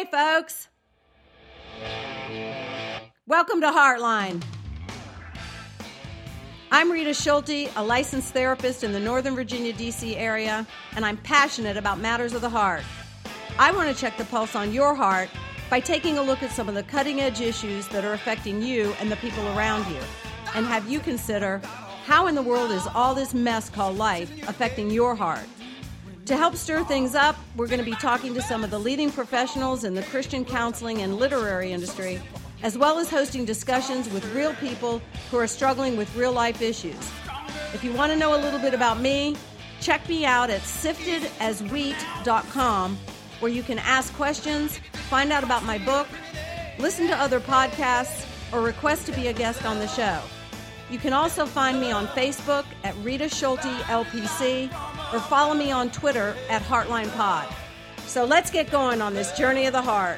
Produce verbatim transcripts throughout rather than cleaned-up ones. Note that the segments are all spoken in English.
Hey, folks. Welcome to Heartline. I'm Rita Schulte, a licensed therapist in the Northern Virginia, D C area, and I'm passionate about matters of the heart. I want to check the pulse on your heart by taking a look at some of the cutting-edge issues that are affecting you and the people around you, and have you consider, how in the world is all this mess called life affecting your heart? To help stir things up, we're going to be talking to some of the leading professionals in the Christian counseling and literary industry, as well as hosting discussions with real people who are struggling with real-life issues. If you want to know a little bit about me, check me out at sifted as wheat dot com, where you can ask questions, find out about my book, listen to other podcasts, or request to be a guest on the show. You can also find me on Facebook at Rita Schulte L P C, or follow me on Twitter at Heartline Pod. So let's get going on this journey of the heart.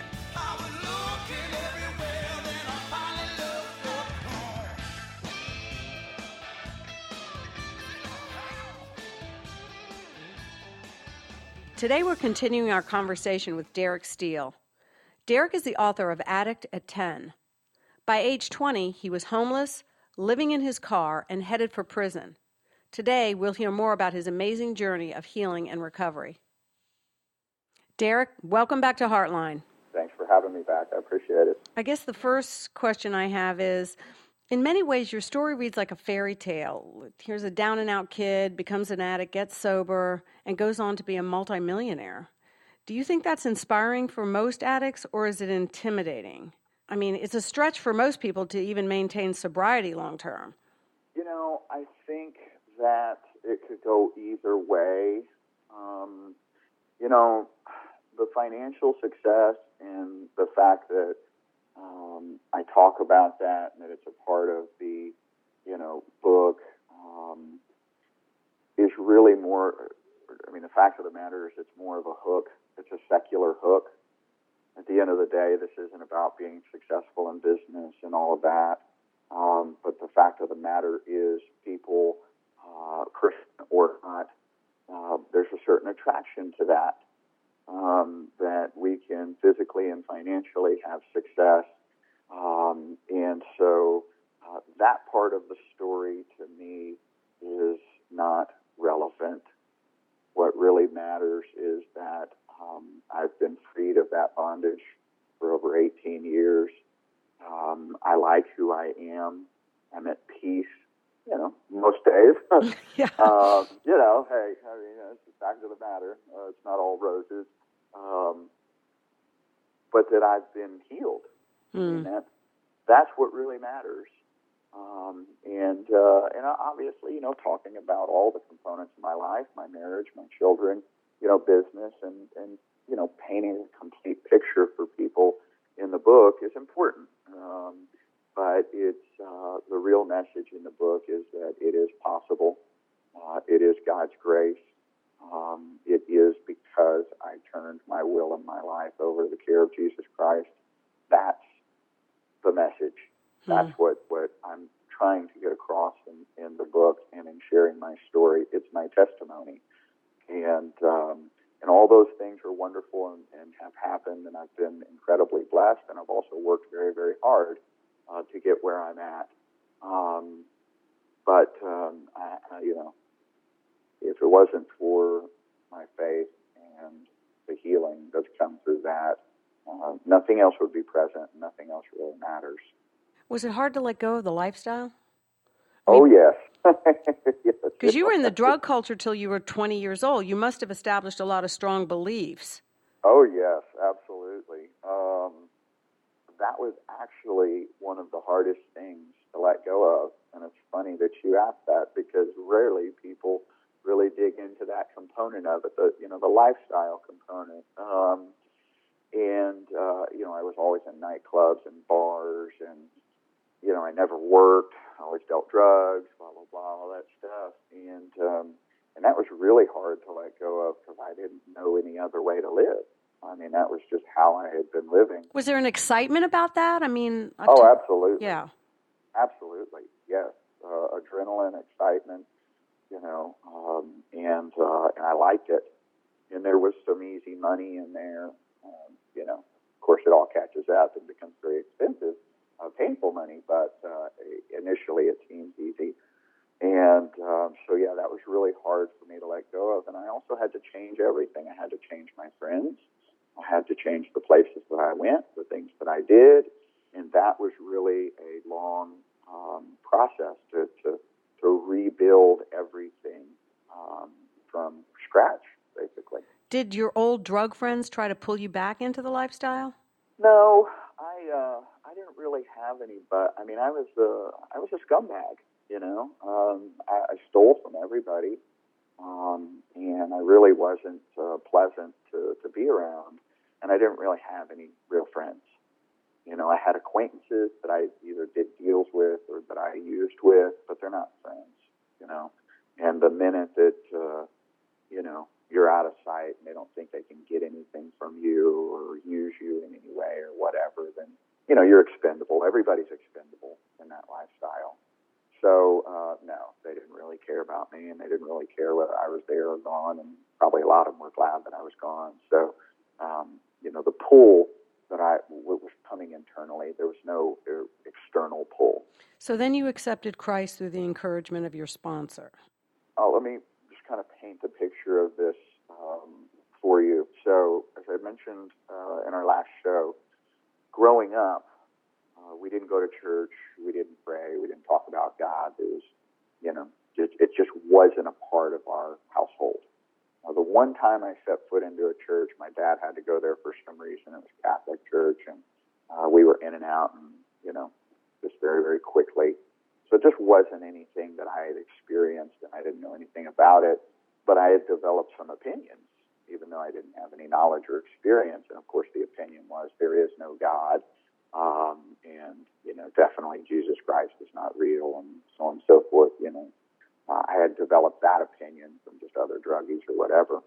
Today we're continuing our conversation with Derek Steele. Derek is the author of Addict at ten. By age twenty, he was homeless, living in his car, and headed for prison. Today, we'll hear more about his amazing journey of healing and recovery. Derek, welcome back to Heartline. Thanks for having me back. I appreciate it. I guess the first question I have is, in many ways, your story reads like a fairy tale. Here's a down-and-out kid, becomes an addict, gets sober, and goes on to be a multimillionaire. Do you think that's inspiring for most addicts, or is it intimidating? I mean, it's a stretch for most people to even maintain sobriety long-term. You know, I think that it could go either way. Um, you know, the financial success and the fact that um, I talk about that and that it's a part of the, you know, book um, is really more, I mean, the fact of the matter is it's more of a hook. It's a secular hook. At the end of the day, this isn't about being successful in business and all of that. Um, but the fact of the matter is people, uh, Christian or not, uh, there's a certain attraction to that, um, that we can physically and financially have success. Um, and so uh, that part of the story to me is not relevant. What really matters is that um, I've been freed of that bondage for over eighteen years. Um, I like who I am. I'm at peace, you know, most days. Yeah. um, you know, hey, I mean, it's the fact of the matter. Uh, it's not all roses. Um, but that I've been healed. Mm. And that, that's what really matters. Um, and, uh, and obviously, you know, talking about all the components of my life, my marriage, my children, you know, business, and, and you know, painting a complete picture for people in the book is important. Um, but it's uh, the real message in the book is that it is possible. Uh, it is God's grace. Um, it is because I turned my will and my life over to the care of Jesus Christ. That's the message. That's Mm. what, what I'm trying to get across in, in the book and in sharing my story. It's my testimony. And um, and all those things are wonderful and, and have happened, and I've been incredibly blessed, and I've also worked very, very hard uh, to get where I'm at. Um, but, um, I, I, you know, if it wasn't for my faith and the healing that's come through that, uh, nothing else would be present, and nothing else really matters. Was it hard to let go of the lifestyle? I Oh, mean, yes. because you were in the drug culture till you were twenty years old. You must have established a lot of strong beliefs. Oh, yes, absolutely. Um, that was actually one of the hardest things to let go of. And it's funny that you asked that because rarely people really dig into that component of it, the, you know, the lifestyle component. Um, and, uh, you know, I was always in nightclubs and bars and, you know, I never worked. I always dealt drugs, blah, blah, blah, all that stuff. And um, and that was really hard to let go of because I didn't know any other way to live. I mean, that was just how I had been living. Was there an excitement about that? I mean... I've oh, t- absolutely. Yeah. Absolutely, yes. Uh, adrenaline, excitement, you know, um, and, uh, and I liked it. And there was some easy money in there, um, you know, of course, it all catches up and becomes very expensive, uh, painful money, but uh, initially it seems easy. And um, so, yeah, that was really hard for me to let go of. And I also had to change everything. I had to change my friends. I had to change the places that I went, the things that I did. And that was really a long um, process to, to, to rebuild everything um, from scratch, basically. Did your old drug friends try to pull you back into the lifestyle? No, I uh, I didn't really have any, but I mean, I was a I was a scumbag, you know. Um, I, I stole from everybody, um, and I really wasn't uh, pleasant to, to be around, and I didn't really have any real friends. You know, I had acquaintances that I either did deals with or that I used with, but they're not friends, you know. And the minute that uh, you know, you're out of sight and they don't think they can get anything from you or use you in any way or whatever, then, you know, you're expendable. Everybody's expendable in that lifestyle. So, uh, no, they didn't really care about me, and they didn't really care whether I was there or gone, and probably a lot of them were glad that I was gone. So, um, you know, the pull that I w- was coming internally, there was no uh, external pull. So then you accepted Christ through the encouragement of your sponsor. Oh, let me kind of paint the picture of this um, for you. So, as I mentioned uh, in our last show, growing up, uh, we didn't go to church, we didn't pray, we didn't talk about God. It was, you know, it, it just wasn't a part of our household. Uh, the one time I set foot into a church, my dad had to go there for some reason. It was a Catholic church, and uh, we were in and out, and, you know, just very, very quickly. So it just wasn't anything that I had experienced, and I didn't know anything about it. But I had developed some opinions, even though I didn't have any knowledge or experience. And, of course, the opinion was there is no God, um, and, you know, definitely Jesus Christ is not real, and so on and so forth. You know, uh, I had developed that opinion from just other druggies or whatever.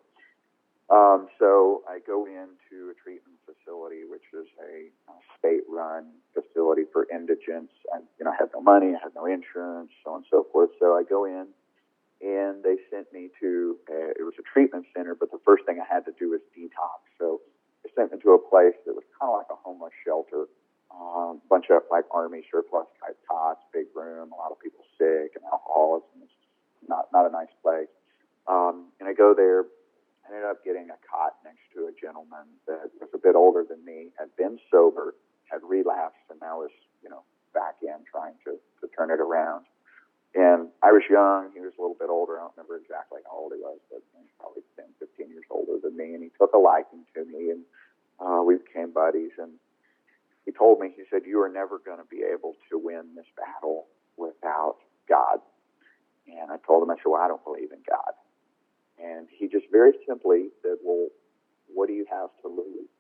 Um, so I go into a treatment facility, which is a, a state-run facility for indigents. I, you know, I had no money, I had no insurance, so on and so forth. So I go in, and they sent me to, a, it was a treatment center, but the first thing I had to do was detox. So they sent me to a place that was kind of like a homeless shelter, a um, bunch of like Army surplus type cots, big room, a lot of people sick and alcoholism. It's not, not a nice place. Um, and I go there. I ended up getting a cot next to a gentleman that was a bit older than me, had been sober, had relapsed, and now was, you know, back in trying to, to turn it around. And I was young. He was a little bit older. I don't remember exactly how old he was, but he was probably ten, fifteen years older than me. And he took a liking to me, and uh, we became buddies. And he told me, he said, you are never going to be able to win this battle without God. And I told him, I said, well, I don't believe in God. And he just very simply said, well, what do you have to lose?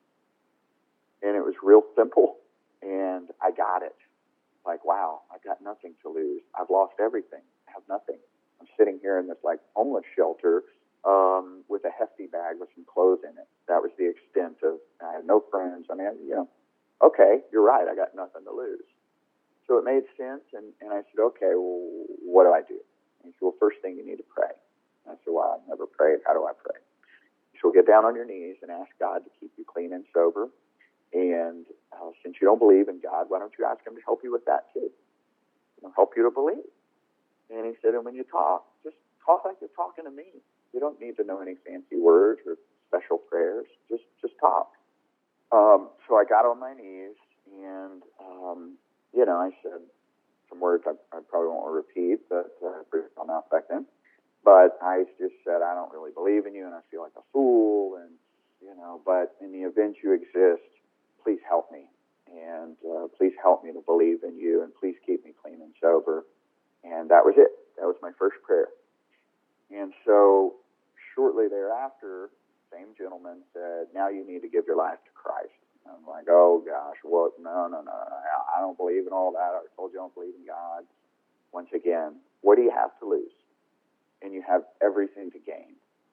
And it was real simple, and I got it. Like, wow, I got nothing to lose. I've lost everything. I have nothing. I'm sitting here in this, like, homeless shelter um, with a hefty bag with some clothes in it. That was the extent of, I had no friends. I mean, you know, okay, you're right. I got nothing to lose. So it made sense, and, and I said, okay, well, what do I do? And he said, well, first thing, you need to pray. I said, well, I've never prayed. How do I pray? So get down on your knees and ask God to keep you clean and sober. And uh, since you don't believe in God, why don't you ask him to help you with that too? You know, help you to believe. And he said, and when you talk, just talk like you're talking to me. You don't need to know any fancy words or special prayers. Just just talk. Um, so I got on my knees, and, um, you know, I said some words I, I probably won't repeat, but uh, I preached on that back then. But I just said, I don't really believe in you, and I feel like a fool, and, you know, but in the event you exist, please help me, and uh, please help me to believe in you, and please keep me clean and sober. And that was it. That was my first prayer. And so shortly thereafter, same gentleman said, now you need to give your life to Christ. And I'm like, oh, gosh, what? No, no, no, I don't believe in all that. I told you I don't believe in God. Once again, what do you have to lose? And you have everything to gain.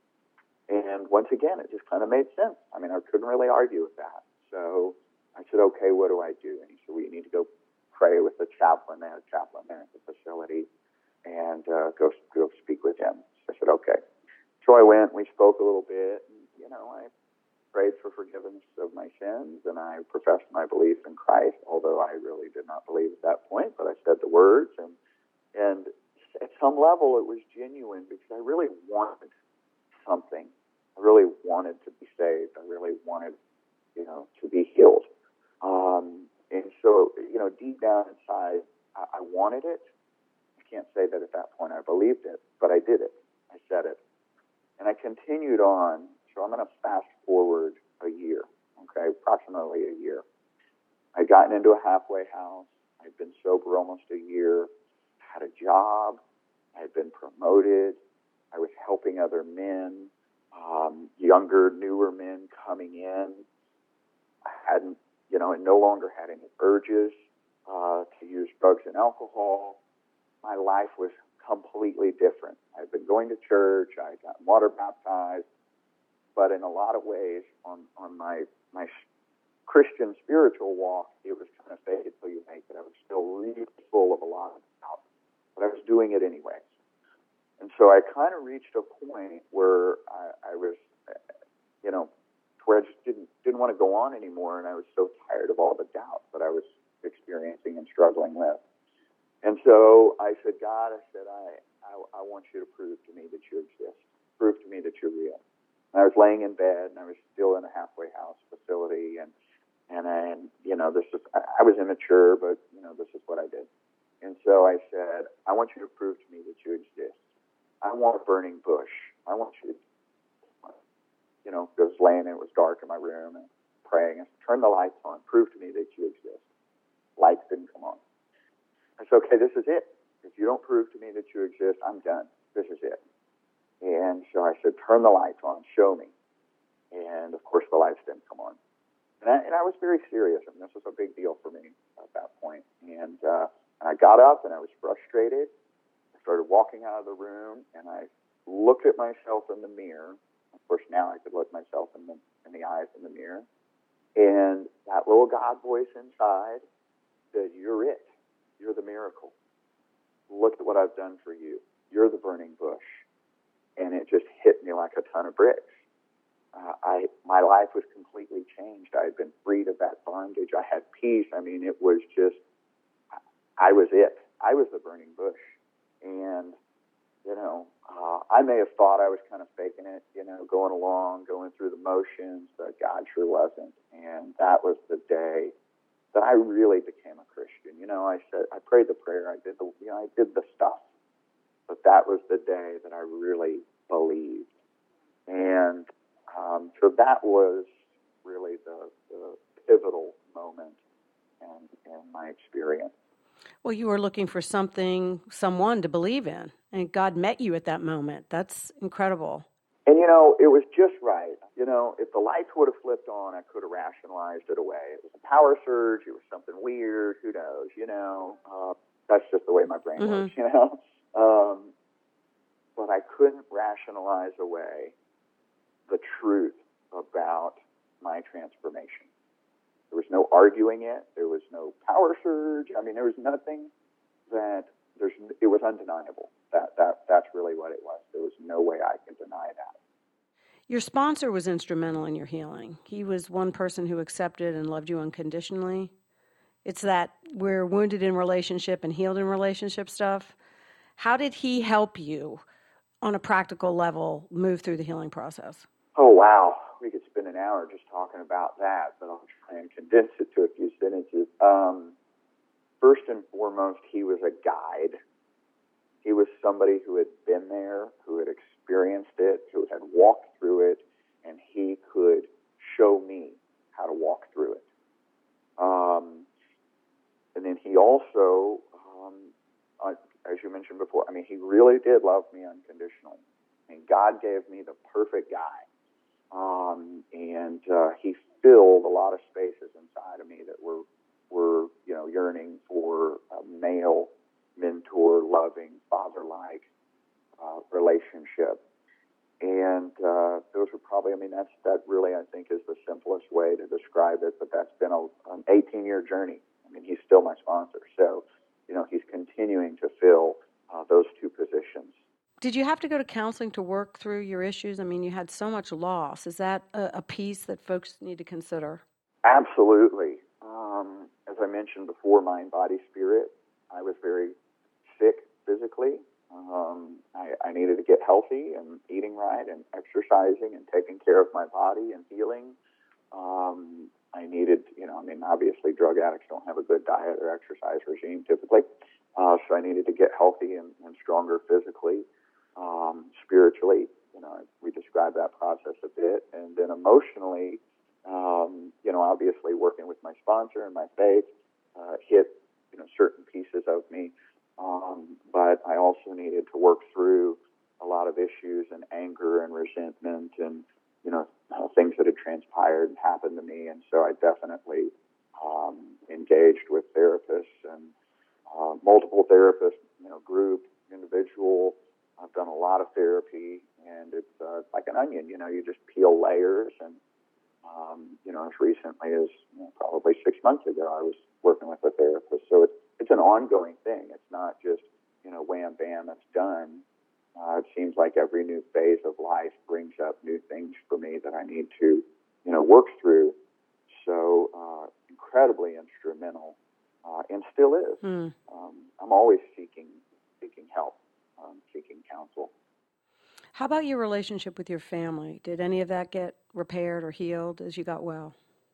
And once again, it just kind of made sense. I mean, I couldn't really argue with that. So I said, okay, what do I do? And he said, well, you need to go pray with the chaplain. They had a chaplain there at the facility, and uh, go go speak with him. So I said, okay. So I went, we spoke a little bit, and, you know, I prayed for forgiveness of my sins, and I professed my belief in Christ, although I really did not believe at that point, but I said the words, and and at some level it was genuine because I really wanted something. I really wanted to be saved. I really wanted, you know, to be healed. Um, and so, you know, deep down inside, I, I wanted it. I can't say that at that point I believed it, but I did it. I said it. And I continued on. So I'm going to fast forward a year, okay, approximately a year. I'd gotten into a halfway house. I'd been sober almost a year, had a job. I had been promoted. I was helping other men, um, younger, newer men coming in. I hadn't, you know, and no longer had any urges uh, to use drugs and alcohol. My life was completely different. I'd been going to church. I had gotten water baptized. But in a lot of ways, on, on my my Christian spiritual walk, it was kind of fake it till you make it. I was still really full of a lot of doubt, but I was doing it anyway. And so I kind of reached a point where I, I was, you know, where I just didn't didn't want to go on anymore, and I was so tired of all the doubt that I was experiencing and struggling with. And so I said, God, I said, I, I, I want you to prove to me that you exist. Prove to me that you're real. And I was laying in bed, and I was still in a halfway house facility, and and I, you know, this is I was immature, but you know, this is what I did. And so I said, I want you to prove to me that you exist. I want a burning bush. I want you to, you know, I was laying, it was dark in my room, and praying. I said, turn the lights on. Prove to me that you exist. Lights didn't come on. I said, okay, this is it. If you don't prove to me that you exist, I'm done. This is it. And so I said, turn the lights on. Show me. And, of course, the lights didn't come on. And I, and I was very serious. I mean, this was a big deal for me at that point. And, uh, and I got up, and I was frustrated. I started walking out of the room, and I looked at myself in the mirror. Of course, now I could look myself in the in the eyes in the mirror. And that little God voice inside said, you're it. You're the miracle. Look at what I've done for you. You're the burning bush. And it just hit me like a ton of bricks. Uh, I my life was completely changed. I had been freed of that bondage. I had peace. I mean, it was just, I was it. I was the burning bush. And, you know, uh, I may have thought I was kind of faking it, you know, going along, going through the motions, but God sure wasn't. And that was the day that I really became a Christian. You know, I said, I prayed the prayer. I did the, you know, I did the stuff. But that was the day that I really believed. And um, so that was really the, the pivotal moment in, in my experience. Well, you were looking for something, someone to believe in, and God met you at that moment. That's incredible. And, you know, it was just right. You know, if the lights would have flipped on, I could have rationalized it away. It was a power surge. It was something weird. Who knows? You know, uh, that's just the way my brain mm-hmm. works, you know. Um, but I couldn't rationalize away the truth about my transformation. There was no arguing it. There was no power surge. I mean, there was nothing that there's. It was undeniable. That that that's really what it was. There was no way I could deny that. Your sponsor was instrumental in your healing. He was one person who accepted and loved you unconditionally. It's that we're wounded in relationship and healed in relationship stuff. How did he help you on a practical level move through the healing process? Oh, wow. We could spend an hour just talking about that, but I'll try and condense it to a few sentences. Um, first and foremost, he was a guide. He was somebody who had been there, who had experienced it, who had walked through it, and he could show me how to walk through it. Um, and then he also, um, uh, as you mentioned before, I mean, he really did love me unconditionally. I mean, God gave me the perfect guy. Um, and uh, he filled a lot of spaces inside of me that were, were you know, yearning for a male, mentor, loving, father-like uh, relationship. And uh, those were probably, I mean, that's that really, I think, is the simplest way to describe it, but that's been a, an eighteen-year journey. I mean, he's still my sponsor. So, you know, he's continuing to fill uh, those two positions. Did you have to go to counseling to work through your issues? I mean, you had so much loss. Is that a, a piece that folks need to consider? Absolutely. Um, as I mentioned before, mind, body, spirit. I was very sick physically. Um, I, I needed to get healthy and eating right and exercising and taking care of my body and healing. Um, I needed, you know, I mean, obviously drug addicts don't have a good diet or exercise regime typically. Uh, so I needed to get healthy and, and stronger physically, um, spiritually. You know, we described that process a bit. And then emotionally, um, you know, obviously working with my sponsor and my faith uh, hit, you know, certain pieces of me. Um, but I also needed to work through a lot of issues and anger and resentment and, you know, uh, things that had transpired and happened to me. And so I definitely um, engaged with therapists and uh, multiple therapists, you know, group, individual. I've done a lot of therapy, and it's uh, like an onion. You know, you just peel layers. And, um, you know, as recently as you know, probably six months ago, I was working with a therapist. So it's, it's an ongoing thing. It's not just, you know, wham, bam, that's done. Uh, it seems like every new phase of life brings up new things for me that I need to, you know, work through. So uh, incredibly instrumental, uh, and still is. Hmm. Um, I'm always seeking seeking help, um, seeking counsel. How about your relationship with your family? Did any of that get repaired or healed as you got well?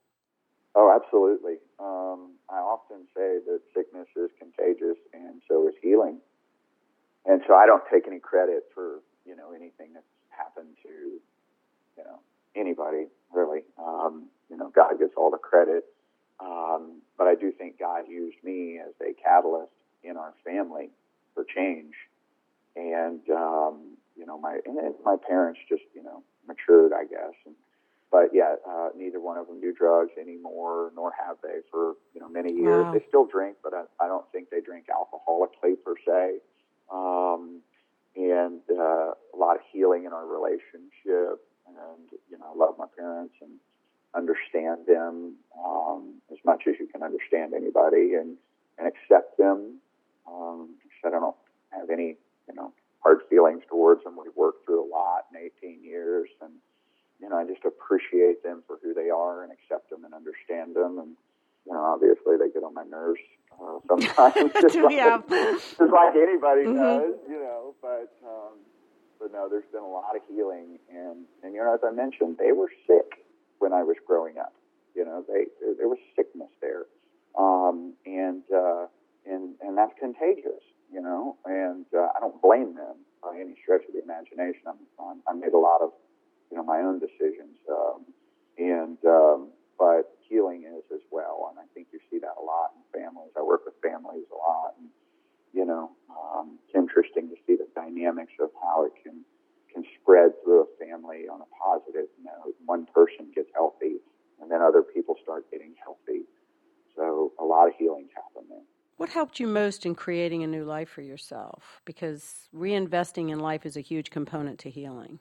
Oh, absolutely. Um, I often say that sickness is contagious, and so is healing. And so I don't take any credit for, you know, anything that's happened to, you know, anybody, really. Um, you know, God gets all the credit. Um, but I do think God used me as a catalyst in our family for change. And, um, you know, my and my parents just, you know, matured, I guess. And, but, yeah, uh, neither one of them do drugs anymore, nor have they for, you know, many years. Wow. They still drink, but I, I don't think they drink alcoholically per se. Um, and uh, a lot of healing in our relationship. And, you know, I love my parents and understand them um, as much as you can understand anybody, and, and accept them. Um, so I don't have any, you know, hard feelings towards them. We've worked through a lot in eighteen years, and, you know, I just appreciate them for who they are and accept them and understand them. And, you know, obviously they get on my nerves uh, sometimes, just, like, Yeah. just like anybody Mm-hmm. does, you know, but, um, but no, there's been a lot of healing. And, and, you know, as I mentioned, they were sick when I was growing up. You know, they there, there was sickness there. Um, and, uh, and, and that's contagious, you know, and uh, I don't blame them by any stretch of the imagination. I'm, I'm, I made a lot of, you know, my own decisions. Um, and, um, but healing is as well. And I think you see that a lot in families. I work with families a lot. And, you know, um, it's interesting to see the dynamics of how it can, can spread through a family on a positive note. One person gets healthy, and then other people start getting healthy. So a lot of healings happen there. What helped you most in creating a new life for yourself? Because reinvesting in life is a huge component to healing.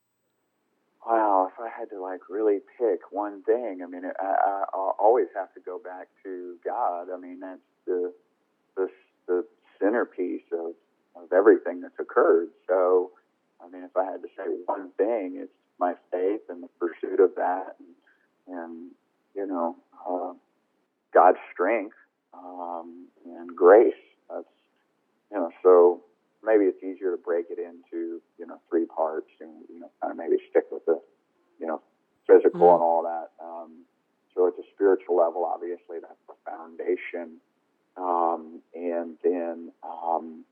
Wow, if I had to like really pick one thing, I mean, I, I, I'll always have to go back to God. I mean, that's the the, the centerpiece of, of everything that's occurred. So, I mean, if I had to say one thing, it's my faith and the pursuit of that, and, and you know, uh, God's strength um, and grace. That's, you know, so maybe it's easier to break it into, you know, three parts and, you know, kind of maybe stick with the, you know, physical Mm. and all that. Um, so at the spiritual level, obviously, that's the foundation. Um, and then um,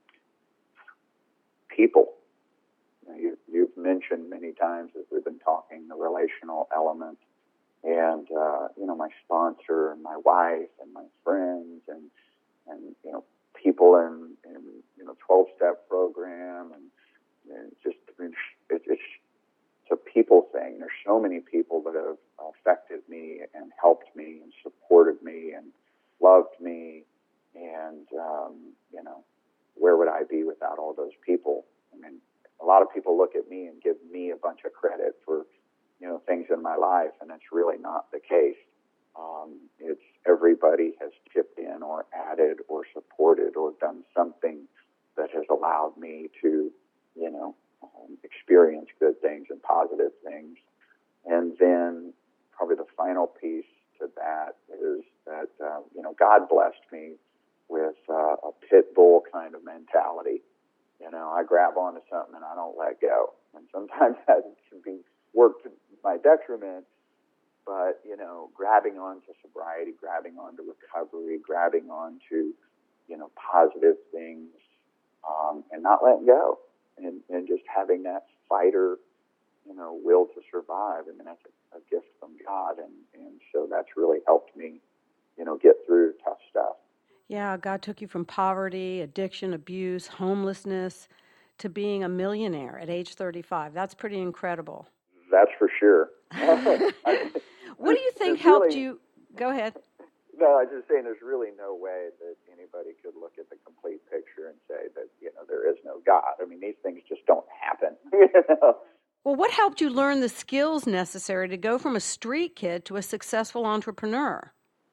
people. You know, you, you've mentioned many times as we've been talking the relational element. And, uh, you know, my sponsor and my wife and my friends and, and you know, people in, in you know, twelve-step program. And, and just, I mean, it, it's, it's a people thing. There's so many people that have affected me and helped me and supported me and loved me. And, um, you know, where would I be without all those people? I mean, a lot of people look at me and give me a bunch of credit for, you know, things in my life, and that's really not the case. Um, it's everybody has chipped in or added or supported or done something that has allowed me to, you you know, um, experience good things and positive things. And then probably the final piece to that is that, uh, you know, God blessed me with uh, a pit bull kind of mentality. You know, I grab onto something and I don't let go. And sometimes that can be worked to my detriment, but, you know, grabbing onto sobriety, grabbing onto recovery, grabbing onto, you know, positive things, um, and not letting go, and, and just having that fighter, you know, will to survive. I mean, that's a, a gift from God, and, and so that's really helped me, you know, get through tough stuff. Yeah, God took you from poverty, addiction, abuse, homelessness to being a millionaire at age thirty-five. That's pretty incredible. That's for sure. What do you think There's helped really, you? Go ahead. No, I was just saying there's really no way that anybody could look at the complete picture and say that, you know, there is no God. I mean, these things just don't happen. You know? Well, what helped you learn the skills necessary to go from a street kid to a successful entrepreneur?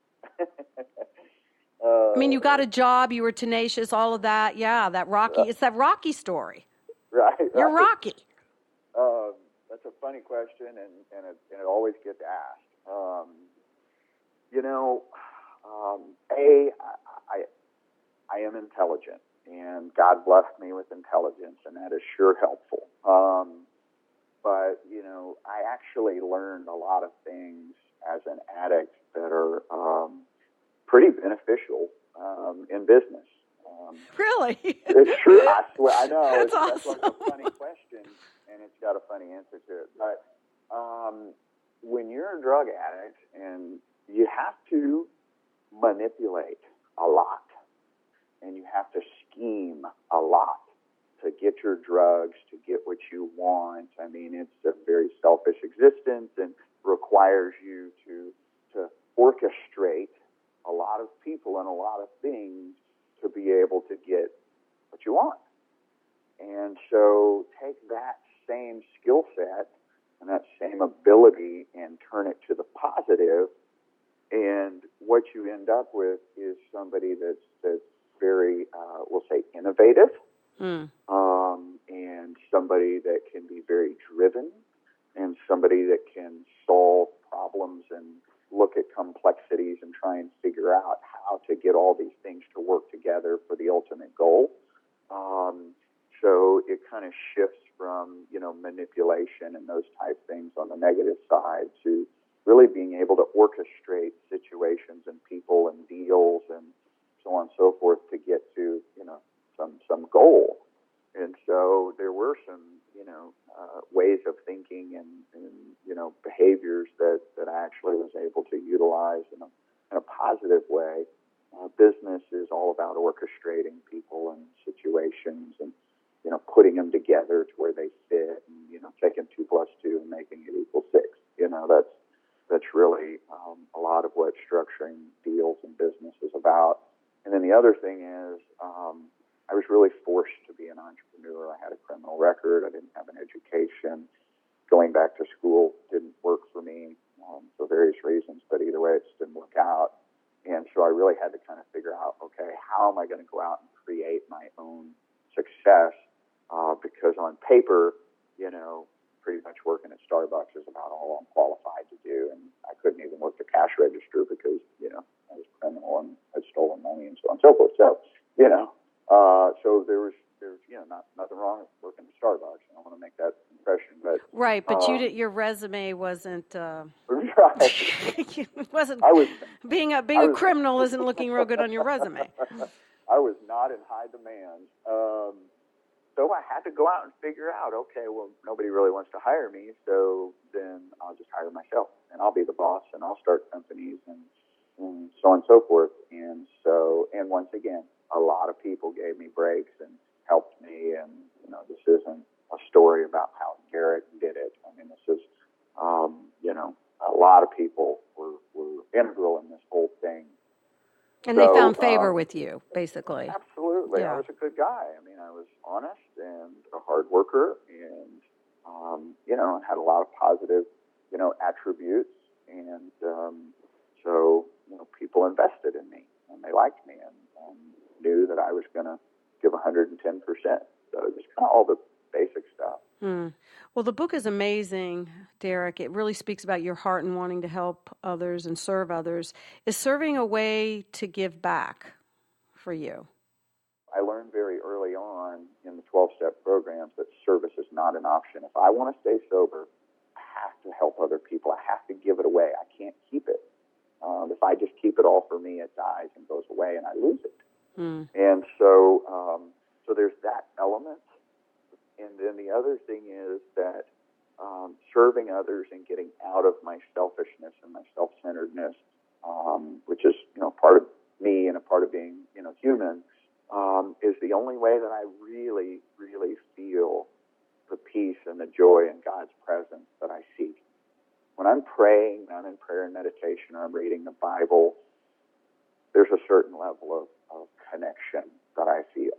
uh, I mean, you got a job, you were tenacious, all of that. Yeah, that Rocky, it's that Rocky story. Right, right. You're Rocky. Um, that's a funny question, and, and, it, and it always gets asked. Um, you know, um, A, I, I, I am intelligent, and God blessed me with intelligence, and that is sure helpful. Um, but, you know, I actually learned a lot of things as an addict that are um, pretty beneficial um, in business. Um, Really? It's true. I swear. I know. That's it's, awesome. That's like a funny question, and it's got a funny answer to it. But um, when you're a drug addict, and you have to manipulate a lot, and you have to scheme a lot to get your drugs, to get what you want. I mean, it's a very selfish existence, and requires you to to orchestrate a lot of people and a lot of things to be able to get what you want. And so take that same skill set and that same ability and turn it to the positive, and what you end up with is somebody that's, that's very, uh, we'll say, innovative, Mm. um, and somebody that can be very driven, and somebody that can solve problems and look at complexities and try and figure out how to get all these things to work together for the ultimate goal. Um, so it kind of shifts from, you know, manipulation and those type things on the negative side to really being able to orchestrate situations and people and deals and so on and so forth to get to, you know, some, some goal. And so there were some, you know, uh, ways of thinking and, and, you know, behaviors that, that I actually was able to utilize in a, in a positive way. Uh, business is all about orchestrating people and situations and, you know, putting them together to where they fit and, you know, taking two plus two and making it equal six. You know, that's, that's really um, a lot of what structuring deals and business is about. And then the other thing is, um, I was really forced to be an entrepreneur. I had a criminal record. I didn't have an education. Going back to school didn't work for me um, for various reasons, but either way, it just didn't work out. And so I really had to kind of figure out, okay, how am I going to go out and create my own success? Uh, because on paper, you know, pretty much working at Starbucks is about all I'm qualified to do. And I couldn't even work the cash register because, you know, I was a criminal and had stolen money and so on and so forth. So, you know, uh, so there was, there was, you know, not, nothing wrong with working at Starbucks. I don't want to make that impression, but Right, but uh, you did, your resume wasn't. Uh, right. it wasn't. I was being a being I a was, criminal isn't looking real good on your resume. I was not in high demand. Um, so I had to go out and figure out, okay, well, nobody really wants to hire me, so then I'll just hire myself, and I'll be the boss, and I'll start companies, and, and so on and so forth. And so, and once again, a lot of people gave me breaks and helped me, and, you know, this isn't a story about how Garrett did it. I mean, this is, um, you know, a lot of people were, were integral in this whole thing. And so, they found favor um, with you, basically. Absolutely. Yeah. I was a good guy. I mean, I was honest and a hard worker and, um, you know, had a lot of positive, you know, attributes. And um, so, you know, people invested in me and they liked me and, and knew that I was going to give one hundred ten percent. So just kind of all the basic Well, the book is amazing, Derek. It really speaks about your heart and wanting to help others and serve others. Is serving a way to give back for you? I learned very early on in the twelve-step programs that service is not an option. If I want to stay sober, I have to help other people. I have to give it away. I can't keep it. Um, if I just keep it all for me, it dies and goes away, and I lose it. Mm. And so, um, so there's that element. And then the other thing is that um, serving others and getting out of my selfishness and my self-centeredness, um, which is, you know, part of me and a part of being, you know, human, um, is the only way that I really, really feel the peace and the joy in God's presence that I seek. When I'm praying, I'm in prayer and meditation, or I'm reading the Bible, there's a certain level of, of connection that I feel.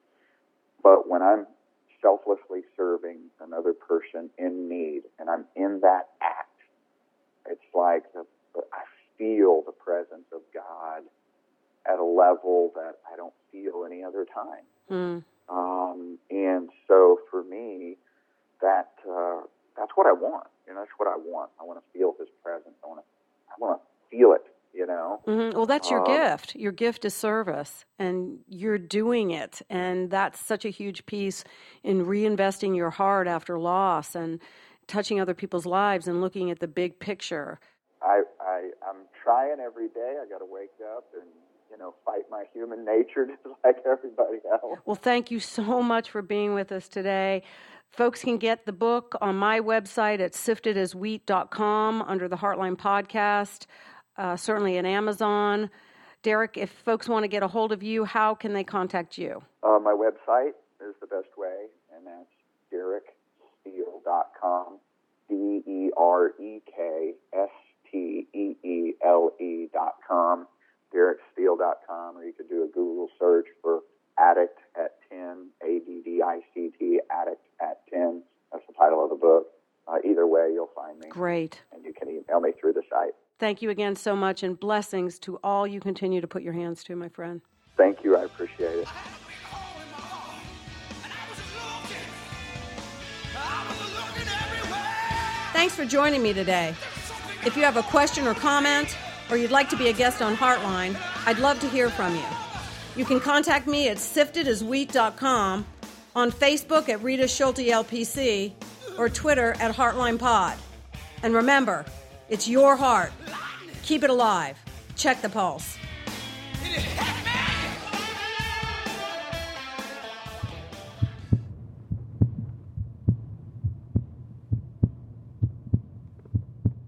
But when I'm selflessly serving another person in need, and I'm in that act, it's like the, the, I feel the presence of God at a level that I don't feel any other time. Mm. Um, and so for me, that uh, that's what I want. You know, that's what I want. I want to feel His presence. I want to, I want to feel it. You know. Mm-hmm. Well, that's your um, gift. Your gift is service, and you're doing it, and that's such a huge piece in reinvesting your heart after loss and touching other people's lives and looking at the big picture. I, I I'm trying every day. I got to wake up and, you know, fight my human nature just like everybody else. Well, thank you so much for being with us today. Folks can get the book on my website at sifted as wheat dot com under the Heartline Podcast, uh, certainly at Amazon. Derek, if folks want to get a hold of you, how can they contact you? Uh, my website is the best way, and that's derek steele dot com, D E R E K S T E E L E dot com, derek steele dot com, or you could do a Google search for Addict at ten, A D D I C T, Addict at ten. That's the title of the book. Uh, either way, you'll find me. Great. And you can email me through the site. Thank you again so much, and blessings to all you continue to put your hands to, my friend. Thank you. I appreciate it. Thanks for joining me today. If you have a question or comment, or you'd like to be a guest on Heartline, I'd love to hear from you. You can contact me at sifted as wheat dot com, on Facebook at Rita Schulte L P C, or Twitter at Heartline Pod. And remember, it's your heart. Keep it alive. Check the pulse.